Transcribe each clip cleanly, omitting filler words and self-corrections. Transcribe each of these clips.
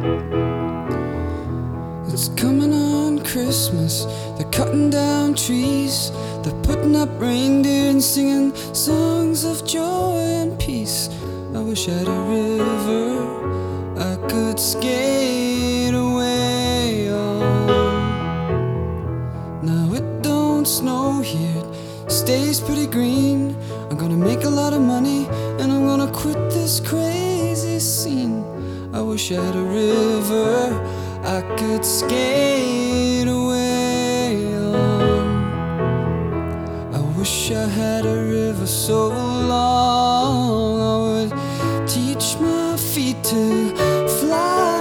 It's coming on Christmas. They're cutting down trees. They're putting up reindeer and singing songs of joy and peace. I wish I had a river I could skate away on. Now it don't snow here, it stays pretty green. I'm gonna make a lot of money and I'm gonna quit this crazy scene. I wish I had a river I could skate away on. I wish I had a river so long I would teach my feet to fly.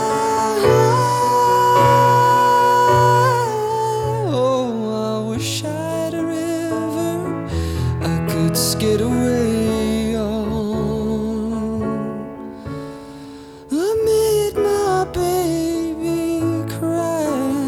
Oh, I wish I had a river I could skate away on. I made my baby cry.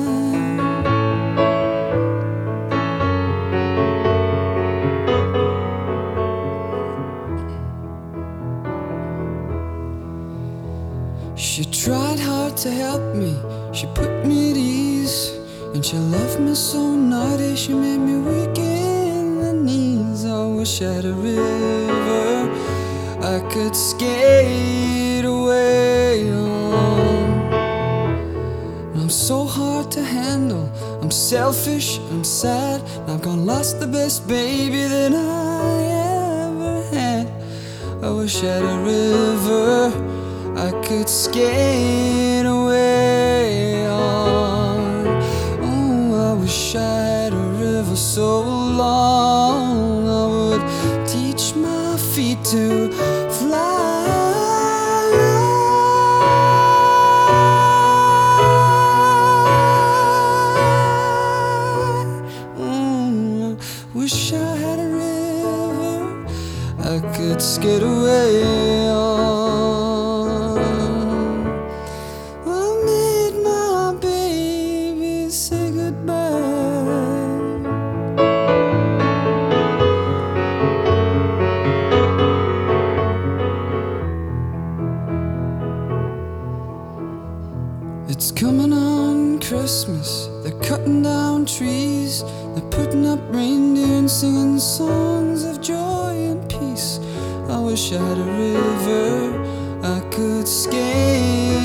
She tried hard to help me, she put me at ease, and she left me so naughty, she made me weak in the knees. I wish I had a river I could skate away on. I'm so hard to handle, I'm selfish, I'm sad, I've gone lost the best baby that I ever had. I wish I had a river I could skate away on. Oh, I wish I had a river so long I would teach my feet to fly. I wish I had a river I could skate away on. It's coming on Christmas. They're cutting down trees. They're putting up reindeer and singing songs of joy and peace. I wish I had a river I could skate